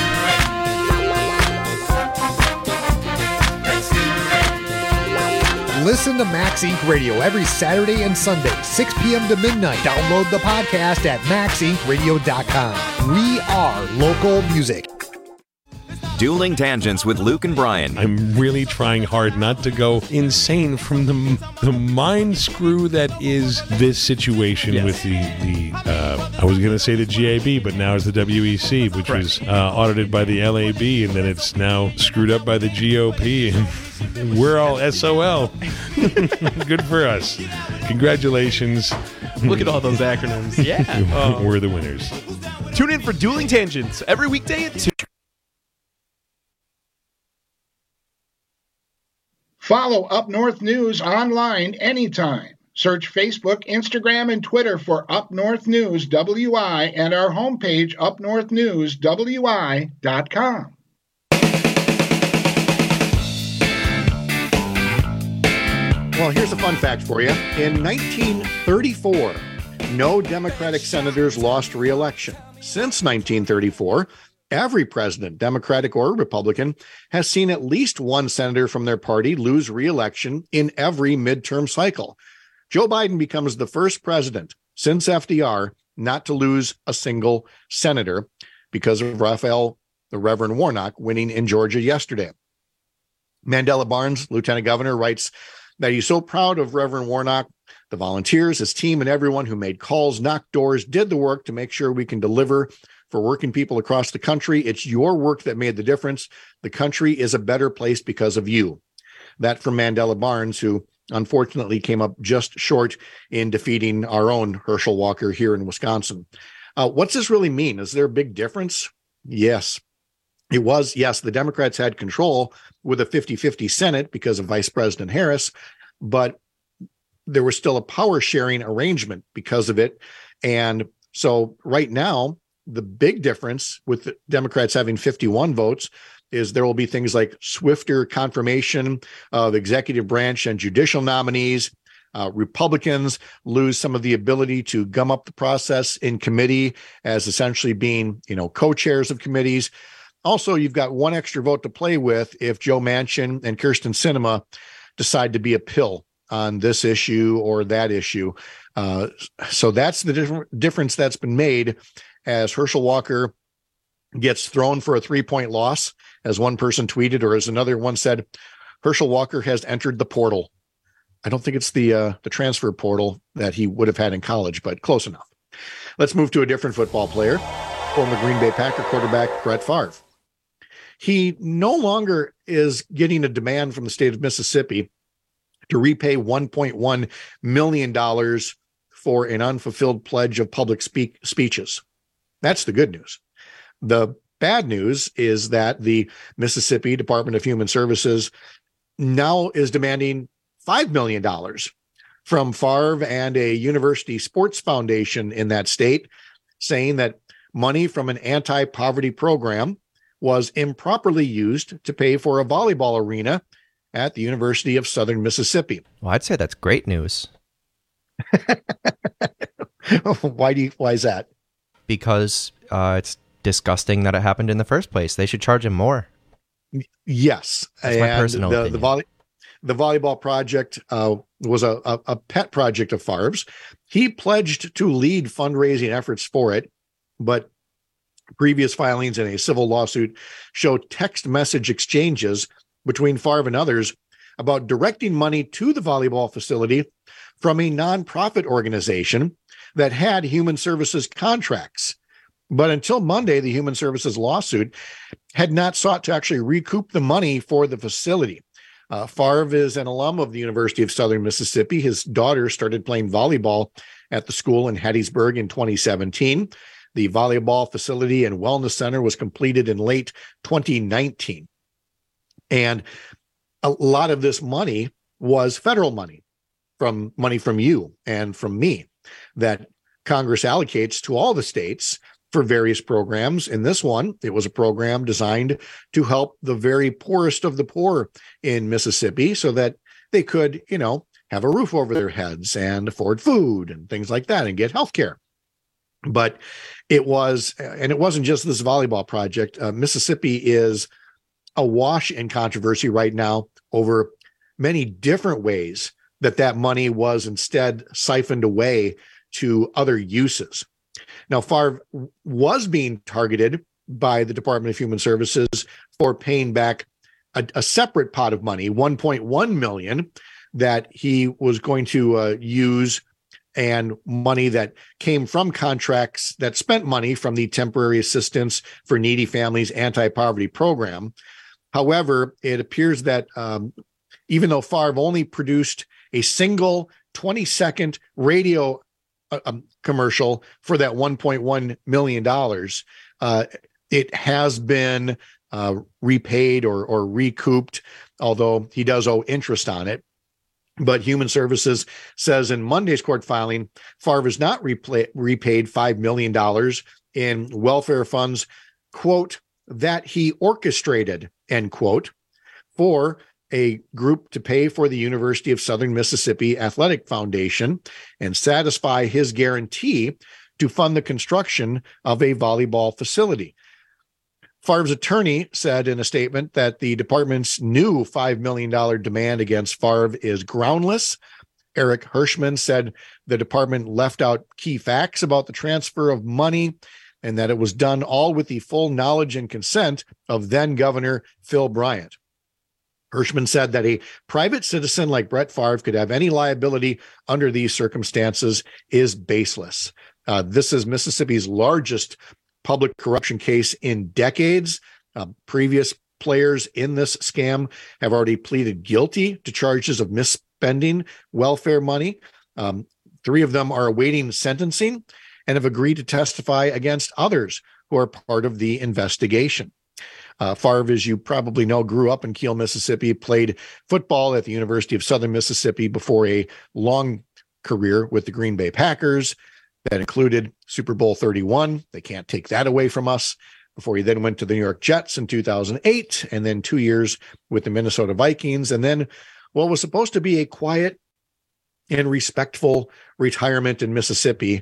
it. Let's do it. Listen to Max Incorporated. Radio every Saturday and Sunday, six p.m. to midnight. Download the podcast at max inc radio dot com. We are local music. Dueling Tangents with Luke and Brian. I'm really trying hard not to go insane from the the mind screw that is this situation yes. with the, the uh, I was going to say the G A B, but now it's the W E C, which right. was uh, audited by the L A B, and then it's now screwed up by the G O P, and we're all S O L. Good for us. Congratulations. Look at all those acronyms. Yeah. uh, we're the winners. Tune in for Dueling Tangents every weekday at two. Follow Up North News online anytime. Search Facebook, Instagram, and Twitter for Up North News W I and our homepage, up north news w i dot com. Well, here's a fun fact for you. In nineteen thirty-four, no Democratic senators lost re-election. Since nineteen thirty-four, every president, Democratic or Republican, has seen at least one senator from their party lose re-election in every midterm cycle. Joe Biden becomes the first president since F D R not to lose a single senator because of Raphael, the Reverend Warnock, winning in Georgia yesterday. Mandela Barnes, Lieutenant Governor, writes that he's so proud of Reverend Warnock, the volunteers, his team, and everyone who made calls, knocked doors, did the work to make sure we can deliver for working people across the country. It's your work that made the difference. The country is a better place because of you. That from Mandela Barnes, who unfortunately came up just short in defeating our own Herschel Walker here in Wisconsin. Uh, what's this really mean? Is there a big difference? Yes. It was, yes, the Democrats had control with a fifty-fifty Senate because of Vice President Harris, but there was still a power sharing arrangement because of it. And so right now, the big difference with the Democrats having fifty-one votes is there will be things like swifter confirmation of executive branch and judicial nominees. Uh, Republicans lose some of the ability to gum up the process in committee as essentially being, you know, co-chairs of committees. Also, you've got one extra vote to play with if Joe Manchin and Kyrsten Sinema decide to be a pill on this issue or that issue. Uh, so that's the diff- difference that's been made as Herschel Walker gets thrown for a three-point loss, as one person tweeted, or as another one said, Herschel Walker has entered the portal. I don't think it's the uh, the transfer portal that he would have had in college, but close enough. Let's move to a different football player, former Green Bay Packer quarterback Brett Favre. He no longer is getting a demand from the state of Mississippi to repay one point one million dollars for an unfulfilled pledge of public speak- speeches. That's the good news. The bad news is that the Mississippi Department of Human Services now is demanding five million dollars from Favre and a university sports foundation in that state, saying that money from an anti-poverty program was improperly used to pay for a volleyball arena at the University of Southern Mississippi. Well, I'd say that's great news. Why do you, why is that? Because uh, it's disgusting that it happened in the first place. They should charge him more. Yes. That's my and personal the, opinion. the volley, The volleyball project uh, was a, a, a pet project of Favre's. He pledged to lead fundraising efforts for it, but previous filings in a civil lawsuit show text message exchanges between Favre and others about directing money to the volleyball facility from a nonprofit organization that had human services contracts. But until Monday, the human services lawsuit had not sought to actually recoup the money for the facility. Uh, Favre is an alum of the University of Southern Mississippi. His daughter started playing volleyball at the school in Hattiesburg in twenty seventeen. The volleyball facility and wellness center was completed in late twenty nineteen. And a lot of this money was federal money, from money from you and from me, that Congress allocates to all the states for various programs. In this one, it was a program designed to help the very poorest of the poor in Mississippi so that they could, you know, have a roof over their heads and afford food and things like that and get health care. But it was, and it wasn't just this volleyball project. Uh, Mississippi is awash in controversy right now over many different ways that that money was instead siphoned away to other uses. Now, Favre was being targeted by the Department of Human Services for paying back a, a separate pot of money, one point one million dollars, that he was going to uh, use, and money that came from contracts that spent money from the Temporary Assistance for Needy Families Anti-Poverty Program. However, it appears that um, even though Favre only produced a single twenty-second radio uh, um, commercial for that one point one million dollars, uh, it has been uh, repaid or, or recouped, although he does owe interest on it. But Human Services says in Monday's court filing, Favre has not repla- repaid five million dollars in welfare funds, quote, that he orchestrated, end quote, for a group to pay for the University of Southern Mississippi Athletic Foundation and satisfy his guarantee to fund the construction of a volleyball facility. Favre's attorney said in a statement that the department's new five million dollars demand against Favre is groundless. Eric Hirschman said the department left out key facts about the transfer of money and that it was done all with the full knowledge and consent of then Governor Phil Bryant. Hirschman said that a private citizen like Brett Favre could have any liability under these circumstances is baseless. Uh, this is Mississippi's largest public corruption case in decades. Uh, previous players in this scam have already pleaded guilty to charges of misspending welfare money. Um, three of them are awaiting sentencing and have agreed to testify against others who are part of the investigation. Uh, Favre, as you probably know, grew up in Kiel, Mississippi, played football at the University of Southern Mississippi before a long career with the Green Bay Packers that included Super Bowl thirty-one. They can't take that away from us. before he then went to the New York Jets in two thousand eight, and then two years with the Minnesota Vikings, and then what was supposed to be a quiet and respectful retirement in Mississippi.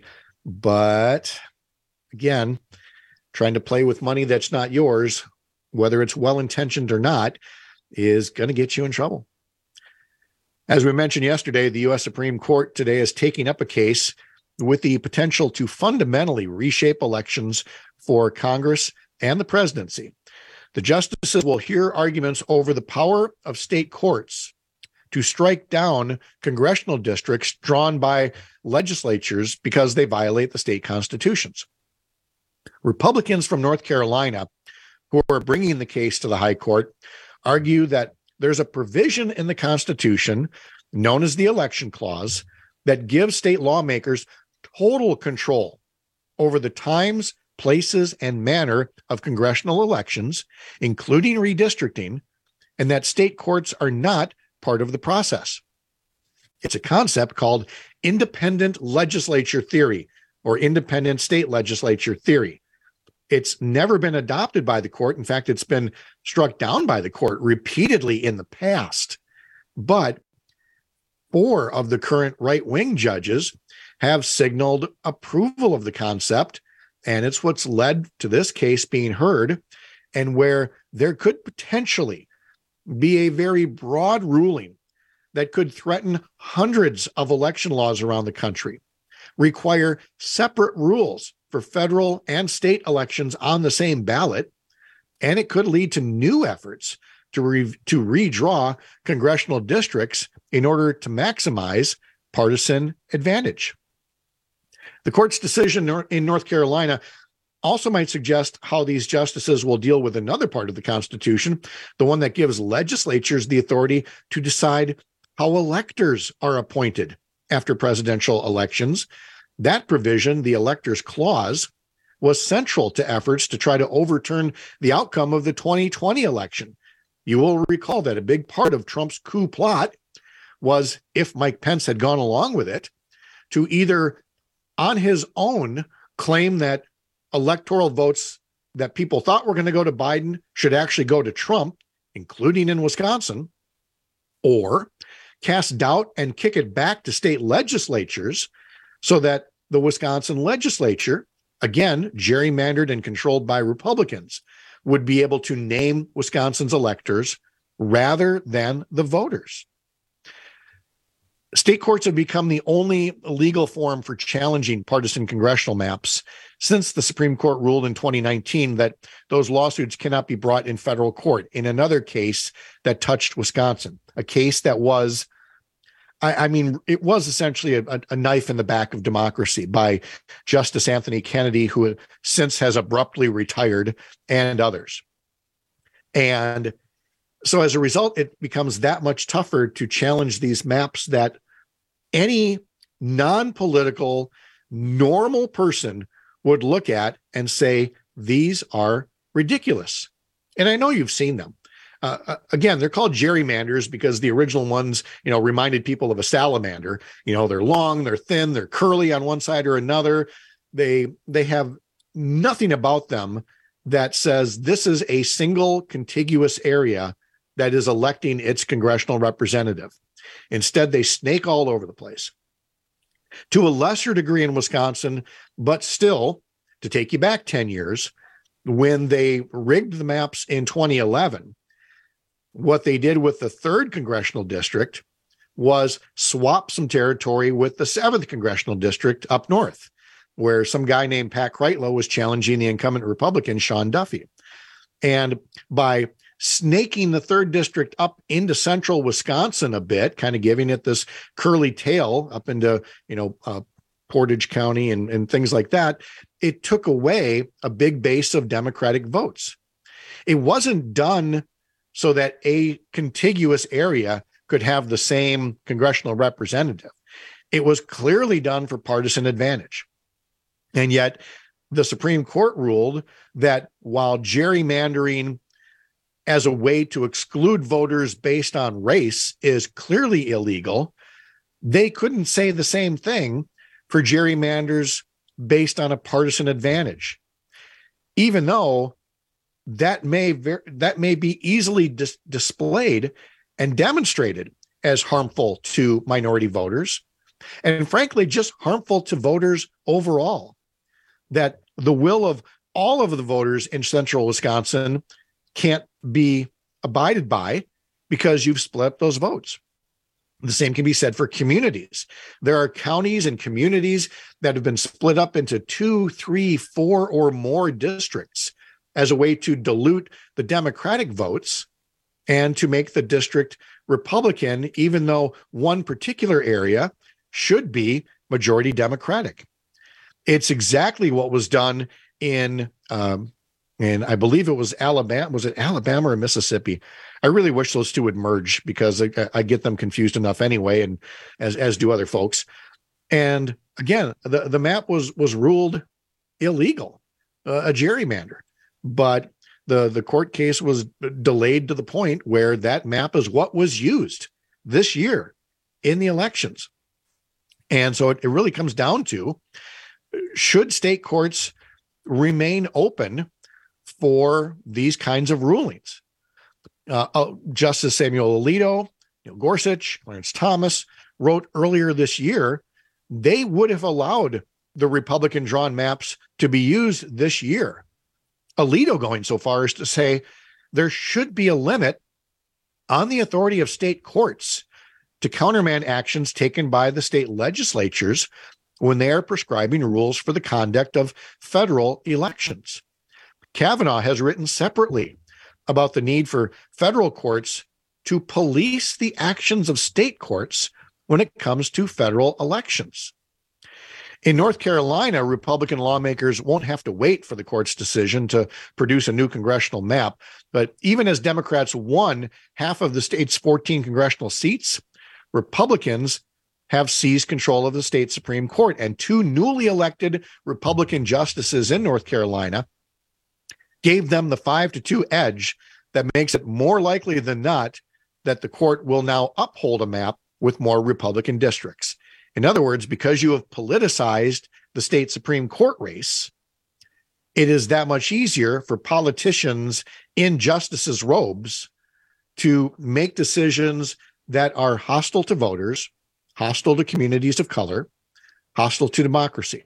But again, trying to play with money that's not yours, whether it's well-intentioned or not, is going to get you in trouble. As we mentioned yesterday, the U S Supreme Court today is taking up a case with the potential to fundamentally reshape elections for Congress and the presidency. The justices will hear arguments over the power of state courts to strike down congressional districts drawn by legislatures because they violate the state constitutions. Republicans from North Carolina, who are bringing the case to the High Court, argue that there's a provision in the Constitution known as the Election Clause that gives state lawmakers total control over the times, places, and manner of congressional elections, including redistricting, and that state courts are not part of the process. It's a concept called independent legislature theory or independent state legislature theory. It's never been adopted by the court. In fact, it's been struck down by the court repeatedly in the past. But four of the current right-wing judges have signaled approval of the concept, and it's what's led to this case being heard, and where there could potentially be a very broad ruling that could threaten hundreds of election laws around the country, require separate rules for federal and state elections on the same ballot, and it could lead to new efforts to, re- to redraw congressional districts in order to maximize partisan advantage. The court's decision in North Carolina also might suggest how these justices will deal with another part of the Constitution, the one that gives legislatures the authority to decide how electors are appointed after presidential elections. That provision, the Electors Clause, was central to efforts to try to overturn the outcome of the twenty twenty election. You will recall that a big part of Trump's coup plot was, if Mike Pence had gone along with it, to either on his own claim that electoral votes that people thought were going to go to Biden should actually go to Trump, including in Wisconsin, or cast doubt and kick it back to state legislatures so that the Wisconsin legislature, again, gerrymandered and controlled by Republicans, would be able to name Wisconsin's electors rather than the voters. State courts have become the only legal forum for challenging partisan congressional maps since the Supreme Court ruled in twenty nineteen that those lawsuits cannot be brought in federal court in another case that touched Wisconsin, a case that was, I, I mean, it was essentially a, a knife in the back of democracy by Justice Anthony Kennedy, who since has abruptly retired, and others. And so as a result, it becomes that much tougher to challenge these maps that any non-political, normal person would look at and say, these are ridiculous. And I know you've seen them. Uh, again, they're called gerrymanders because the original ones, you know, reminded people of a salamander. You know, they're long, they're thin, they're curly on one side or another. They, they have nothing about them that says this is a single contiguous area that is electing its congressional representative. Instead, they snake all over the place. To a lesser degree in Wisconsin, but still, to take you back ten years, when they rigged the maps in twenty eleven, what they did with the third congressional district was swap some territory with the seventh congressional district up north, where some guy named Pat Kreitlow was challenging the incumbent Republican, Sean Duffy. And by snaking the third district up into central Wisconsin a bit, kind of giving it this curly tail up into, you know, uh, Portage County and, and things like that, it took away a big base of Democratic votes. It wasn't done so that a contiguous area could have the same congressional representative. It was clearly done for partisan advantage. And yet the Supreme Court ruled that while gerrymandering as a way to exclude voters based on race is clearly illegal, they couldn't say the same thing for gerrymanders based on a partisan advantage. Even though that may ver- that may be easily dis- displayed and demonstrated as harmful to minority voters, and frankly, just harmful to voters overall. That the will of all of the voters in central Wisconsin can't be abided by because you've split up those votes. The same can be said for communities. There are counties and communities that have been split up into two, three, four, or more districts as a way to dilute the Democratic votes and to make the district Republican, even though one particular area should be majority Democratic. It's exactly what was done in, um, and I believe it was Alabama. Was it Alabama or Mississippi? I really wish those two would merge because I, I get them confused enough anyway, and as as do other folks. And again, the, the map was was ruled illegal, uh, a gerrymander. But the, the court case was delayed to the point where that map is what was used this year in the elections. And so it, it really comes down to, should state courts remain open for these kinds of rulings? Uh, uh, Justice Samuel Alito, Neil Gorsuch, Clarence Thomas wrote earlier this year, they would have allowed the Republican drawn maps to be used this year. Alito going so far as to say there should be a limit on the authority of state courts to countermand actions taken by the state legislatures when they are prescribing rules for the conduct of federal elections. Kavanaugh has written separately about the need for federal courts to police the actions of state courts when it comes to federal elections. In North Carolina, Republican lawmakers won't have to wait for the court's decision to produce a new congressional map. But even as Democrats won half of the state's fourteen congressional seats, Republicans have seized control of the state Supreme Court. And two newly elected Republican justices in North Carolina gave them the five to two edge that makes it more likely than not that the court will now uphold a map with more Republican districts. In other words, because you have politicized the state Supreme Court race, it is that much easier for politicians in justices' robes to make decisions that are hostile to voters, hostile to communities of color, hostile to democracy.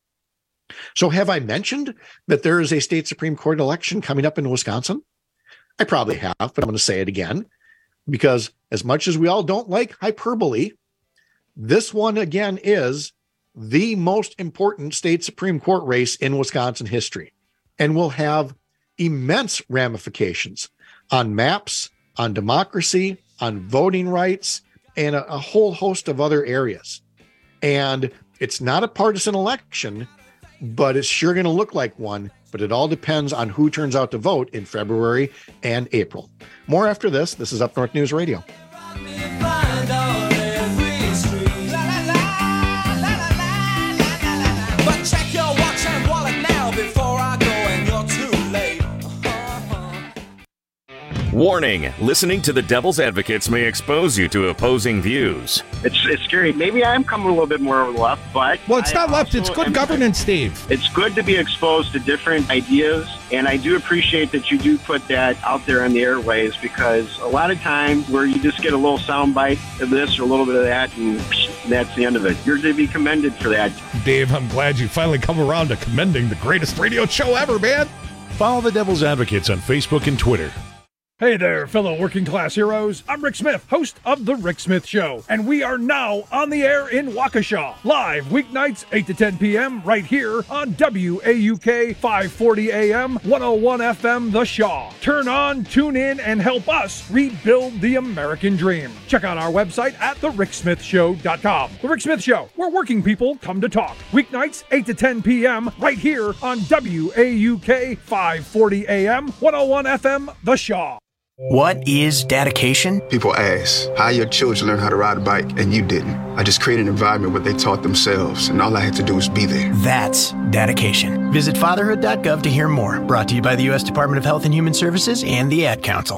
So have I mentioned that there is a state Supreme Court election coming up in Wisconsin? I probably have, but I'm going to say it again, because as much as we all don't like hyperbole, this one again is the most important state Supreme Court race in Wisconsin history and will have immense ramifications on maps, on democracy, on voting rights, and a, a whole host of other areas. And it's not a partisan election, but it's sure going to look like one. But it all depends on who turns out to vote in February and April. More after this. This is Up North News Radio. Warning, listening to the Devil's Advocates may expose you to opposing views. It's it's scary. Maybe I am coming a little bit more left, but... Well, it's I not left. It's good governance, Steve. It's good to be exposed to different ideas, and I do appreciate that you do put that out there on the airways, because a lot of times where you just get a little soundbite of this or a little bit of that, and that's the end of it. You're to be commended for that. Dave, I'm glad you finally come around to commending the greatest radio show ever, man. Follow the Devil's Advocates on Facebook and Twitter. Hey there, fellow working class heroes. I'm Rick Smith, host of The Rick Smith Show, and we are now on the air in Waukesha, live weeknights eight to ten p.m. right here on W A U K five forty A M, one oh one F M The Shaw. Turn on, tune in, and help us rebuild the American dream. Check out our website at the rick smith show dot com. The Rick Smith Show, where working people come to talk. Weeknights eight to ten p.m. right here on W A U K five forty A M, one oh one F M The Shaw. What is dedication? People ask, how your children learn how to ride a bike and you didn't? I just created an environment where they taught themselves, and all I had to do was be there. That's dedication. Visit fatherhood dot gov to hear more. Brought to you by the U S Department of Health and Human Services and the Ad Council.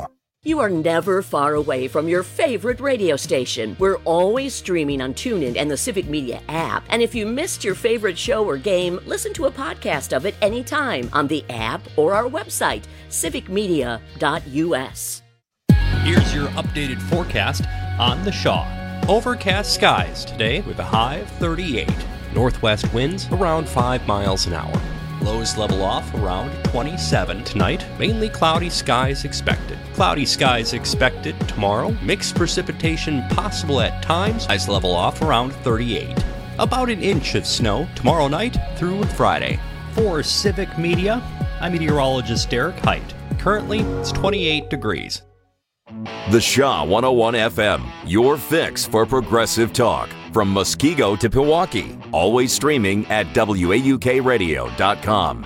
You are never far away from your favorite radio station. We're always streaming on TuneIn and the Civic Media app. And if you missed your favorite show or game, listen to a podcast of it anytime on the app or our website, civic media dot u s. Here's your updated forecast on the Shaw. Overcast skies today with a high of thirty-eight. Northwest winds around five miles an hour. Lows level off around twenty-seven tonight. Mainly cloudy skies expected. Cloudy skies expected tomorrow. Mixed precipitation possible at times. Highs level off around thirty-eight. About an inch of snow tomorrow night through Friday. For Civic Media, I'm meteorologist Derek Height. Currently, it's twenty-eight degrees. The Shaw one oh one F M, your fix for progressive talk. From Muskego to Pewaukee, always streaming at W A U K radio dot com.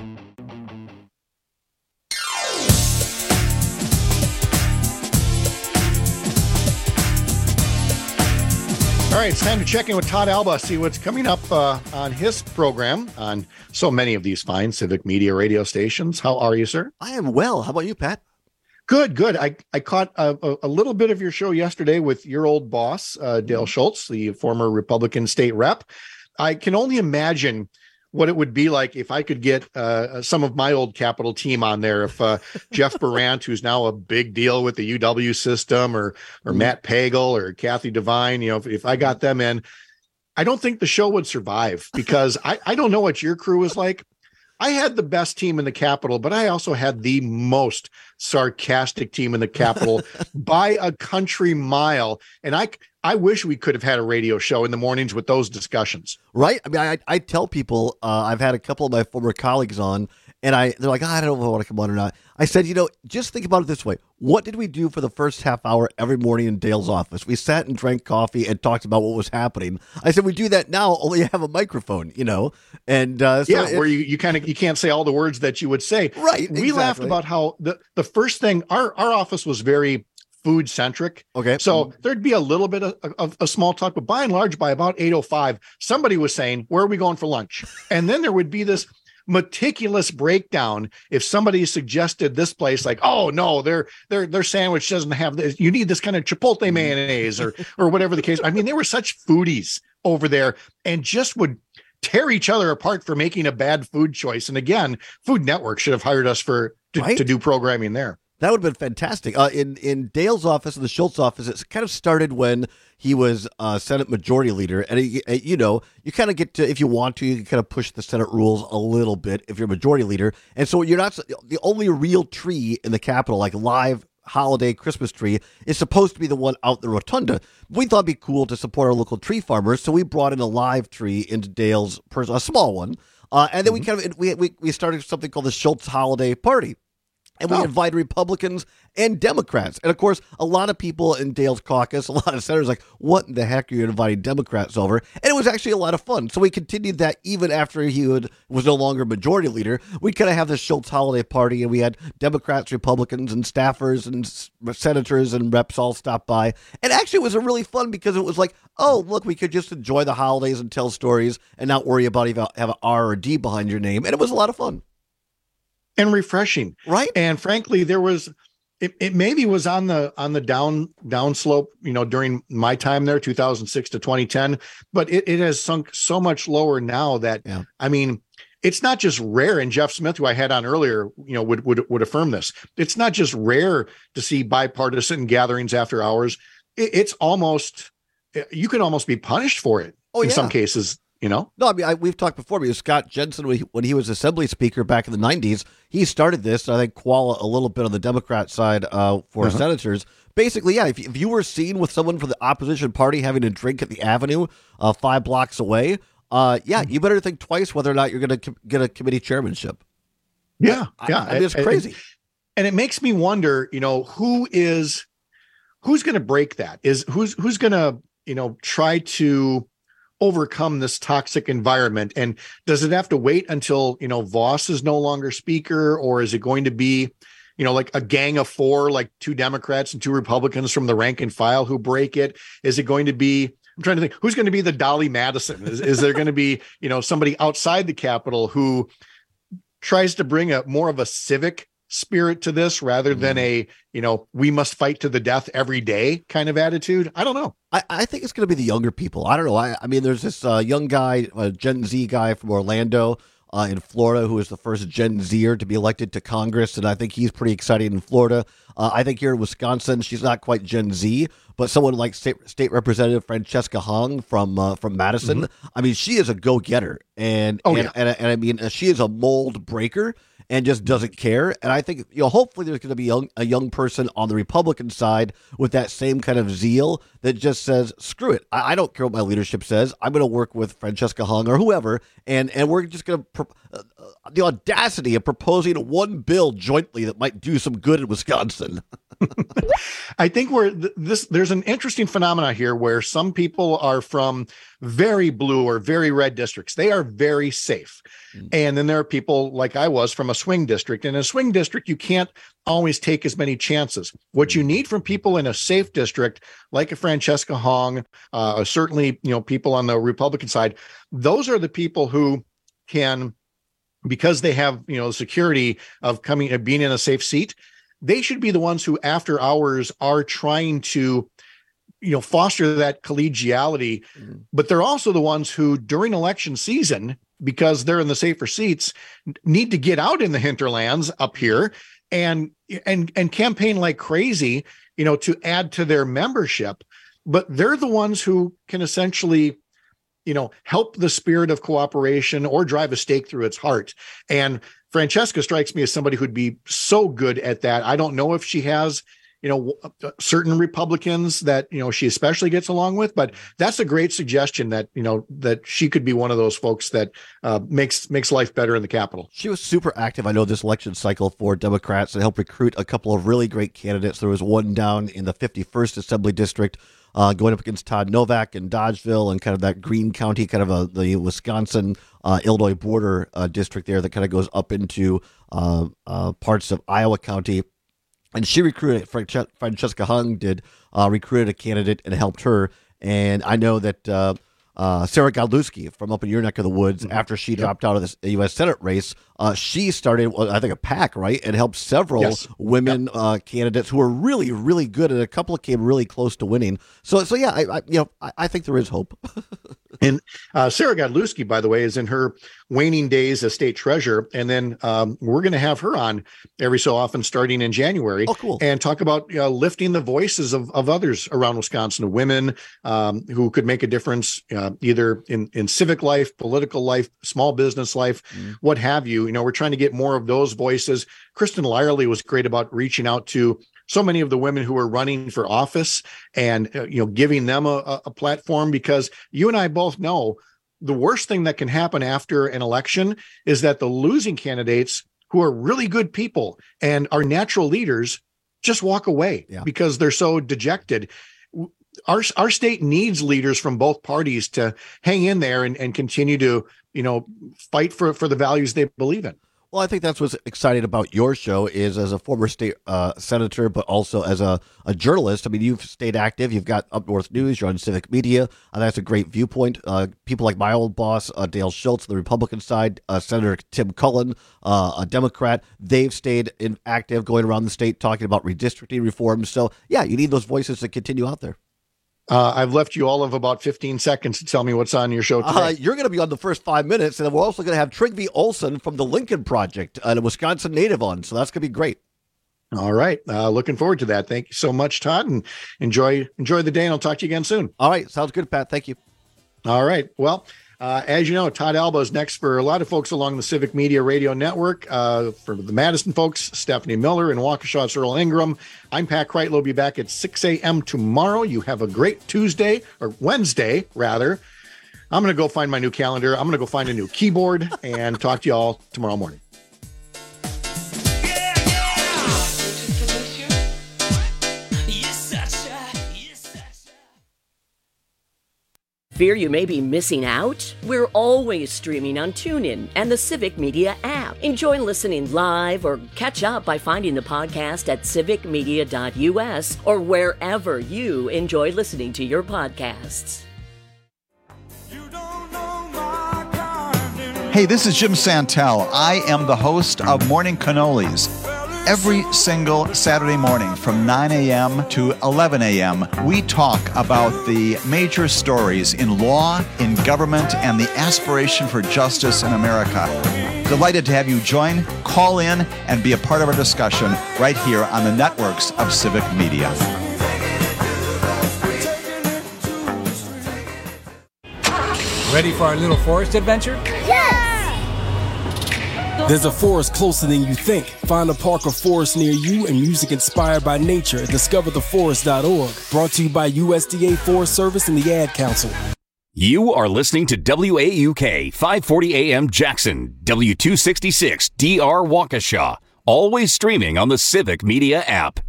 All right, it's time to check in with Todd Alba, see what's coming up uh, on his program on so many of these fine Civic Media radio stations. How are you, sir? I am well. How about you, Pat? Good, good. I, I caught a, a little bit of your show yesterday with your old boss, uh, Dale Schultz, the former Republican state rep. I can only imagine what it would be like if I could get uh, some of my old Capitol team on there. If uh, Jeff Barant, who's now a big deal with the U W system, or or mm-hmm. Matt Pagel or Kathy Devine, you know, if, if I got them in, I don't think the show would survive, because I, I don't know what your crew is like. I had the best team in the Capitol, but I also had the most sarcastic team in the Capitol by a country mile. And I, I wish we could have had a radio show in the mornings with those discussions. Right. I mean, I, I tell people, uh, I've had a couple of my former colleagues on, and I they're like, oh, I don't know if I want to come on or not. I said, you know, just think about it this way. What did we do for the first half hour every morning in Dale's office? We sat and drank coffee and talked about what was happening. I said, we do that now, only have a microphone, you know? And uh, so yeah, it, where you, you kind of, you can't say all the words that you would say. Right. We exactly. laughed about how the, the first thing, our, our office was very food centric. Okay. So there'd be a little bit of, of, of small talk, but by and large, by about eight oh five, somebody was saying, where are we going for lunch? And then there would be this meticulous breakdown if somebody suggested this place, like, oh no, their their their sandwich doesn't have this, you need this kind of chipotle mayonnaise, or or whatever the case. I mean, they were such foodies over there, and just would tear each other apart for making a bad food choice. And again, Food Network should have hired us for to, right? to do programming there. That would have been fantastic. Uh, in, in Dale's office and the Schultz office, it kind of started when he was uh, Senate Majority Leader. And, he, you know, you kind of get to, if you want to, you can kind of push the Senate rules a little bit if you're Majority Leader. And so you're not, the only real tree in the Capitol, like live holiday Christmas tree, is supposed to be the one out in the rotunda. We thought it'd be cool to support our local tree farmers, so we brought in a live tree into Dale's, pers- a small one. Uh, and then mm-hmm. we kind of, we, we, we started something called the Schultz Holiday Party. And we oh. invited Republicans and Democrats. And, of course, a lot of people in Dale's caucus, a lot of senators like, what in the heck are you inviting Democrats over? And it was actually a lot of fun. So we continued that even after he would, was no longer majority leader. We'd kind of have this Schultz holiday party, and we had Democrats, Republicans, and staffers and senators and reps all stop by. And actually, it was a really fun, because it was like, oh, look, we could just enjoy the holidays and tell stories and not worry about if you have an R or D behind your name. And it was a lot of fun. And refreshing, right? And frankly, there was it, it maybe was on the on the down down slope, you know, during my time there, two thousand six to twenty ten, but it, it has sunk so much lower now that yeah. I mean, it's not just rare. And Jeff Smith, who I had on earlier, you know, would would would affirm this. It's not just rare to see bipartisan gatherings after hours. It, it's almost, you can almost be punished for it oh, in yeah. some cases. You know, no, I mean, I, we've talked before. Because Scott Jensen, when he, when he was Assembly Speaker back in the nineties, he started this. I think Koala a little bit on the Democrat side uh, for uh-huh. senators. Basically, yeah, if, if you were seen with someone from the opposition party having a drink at the Avenue uh, five blocks away, uh, yeah, mm-hmm. you better think twice whether or not you're going to com- get a committee chairmanship. Yeah, I, yeah, I mean, it's crazy, and, and it makes me wonder. You know, who is who's going to break that? Is who's who's going to you know try to overcome this toxic environment? And does it have to wait until, you know, Voss is no longer speaker, or is it going to be, you know, like a gang of four, like two Democrats and two Republicans from the rank and file who break it? Is it going to be, I'm trying to think, who's going to be the Dolly Madison? Is, is there going to be, you know, somebody outside the Capitol who tries to bring a more of a civic spirit to this rather than a, you know, we must fight to the death every day kind of attitude? I don't know. I, I think it's going to be the younger people. I don't know. I, I mean, there's this uh, young guy, a Gen Z guy from Orlando uh, in Florida, who is the first Gen Zer to be elected to Congress, and I think he's pretty exciting in Florida. Uh, I think here in Wisconsin, she's not quite Gen Z, but someone like State, State Representative Francesca Hong from uh, from Madison. Mm-hmm. I mean, she is a go-getter, and oh, and, yeah. and, and, and I mean, she is a mold breaker and just doesn't care. And I think, you know, hopefully there's going to be young, a young person on the Republican side with that same kind of zeal that just says, screw it. I, I don't care what my leadership says. I'm going to work with Francesca Hong or whoever, and, and we're just going to pro- uh, the audacity of proposing one bill jointly that might do some good in Wisconsin. I think we're th- this. There's an interesting phenomena here where some people are from very blue or very red districts. They are very safe. Mm. And then there are people like I was from a swing district. In a swing district, you can't always take as many chances. What you need from people in a safe district, like a Francesca Hong, uh, certainly, you know, people on the Republican side, those are the people who can, because they have, you know, security of coming, of being in a safe seat, they should be the ones who after hours are trying to, you know, foster that collegiality, mm. but they're also the ones who during election season, because they're in the safer seats, need to get out in the hinterlands up here and, and, and campaign like crazy, you know, to add to their membership. But they're the ones who can essentially, you know, help the spirit of cooperation or drive a stake through its heart. And Francesca strikes me as somebody who'd be so good at that. I don't know if she has, you know, certain Republicans that, you know, she especially gets along with, but that's a great suggestion that, you know, that she could be one of those folks that uh, makes makes life better in the Capitol. She was super active, I know, this election cycle for Democrats and helped recruit a couple of really great candidates. There was one down in the fifty-first Assembly District uh, going up against Todd Novak in Dodgeville and kind of that Greene County, kind of a, the Wisconsin, uh, Illinois border uh, district there that kind of goes up into uh, uh, parts of Iowa County. And she recruited, Francesca Hung did, uh, recruited a candidate and helped her. And I know that uh, uh, Sarah Godlewski from up in your neck of the woods, mm-hmm. after she yep. dropped out of the U S Senate race, uh, she started, well, I think, a PAC, right? And helped several yes. women yep. uh, candidates who were really, really good. And a couple of came really close to winning. So, so yeah, I, I you know, I, I think there is hope. And uh, Sarah Godlewski, by the way, is in her waning days as state treasurer. And then um, we're going to have her on every so often starting in January. Oh, cool. And talk about uh, lifting the voices of, of others around Wisconsin, women um, who could make a difference uh, either in, in civic life, political life, small business life, mm. what have you. You know, we're trying to get more of those voices. Kristen Lyerly was great about reaching out to so many of the women who are running for office and, uh, you know, giving them a, a platform, because you and I both know the worst thing that can happen after an election is that the losing candidates who are really good people and are natural leaders just walk away yeah. because they're so dejected. Our, our state needs leaders from both parties to hang in there and, and continue to, you know, fight for, for the values they believe in. Well, I think that's what's exciting about your show is as a former state uh, senator, but also as a, a journalist. I mean, you've stayed active. You've got Up North News. You're on Civic Media. Uh, that's a great viewpoint. Uh, people like my old boss, uh, Dale Schultz, the Republican side, uh, Senator Tim Cullen, uh, a Democrat, they've stayed in active, going around the state talking about redistricting reforms. So, yeah, you need those voices to continue out there. Uh, I've left you all of about fifteen seconds to tell me what's on your show today. Uh, you're going to be on the first five minutes, and then we're also going to have Trygve Olsen from the Lincoln Project, uh, a Wisconsin native on, so that's going to be great. All right. Uh, looking forward to that. Thank you so much, Todd, and enjoy enjoy the day, and I'll talk to you again soon. All right. Sounds good, Pat. Thank you. All right. Well, uh, as you know, Todd Alba is next for a lot of folks along the Civic Media Radio Network. Uh, for the Madison folks, Stephanie Miller and Waukeshaw's Earl Ingram. I'm Pat Kreitlow. Be back at six a.m. tomorrow. You have a great Tuesday, or Wednesday, rather. I'm going to go find my new calendar. I'm going to go find a new keyboard and talk to you all tomorrow morning. Fear you may be missing out? We're always streaming on TuneIn and the Civic Media app. Enjoy listening live or catch up by finding the podcast at civic media dot u s or wherever you enjoy listening to your podcasts. Hey, this is Jim Santel. I am the host of Morning Cannolis. Every single Saturday morning from nine a.m. to eleven a.m., we talk about the major stories in law, in government, and the aspiration for justice in America. Delighted to have you join, call in, and be a part of our discussion right here on the networks of Civic Media. Ready for our little forest adventure? Yes! There's a forest closer than you think. Find a park or forest near you and music inspired by nature at discover the forest dot org. Brought to you by U S D A Forest Service and the Ad Council. You are listening to W A U K five forty A M Jackson, W two sixty-six D R Waukesha. Always streaming on the Civic Media app.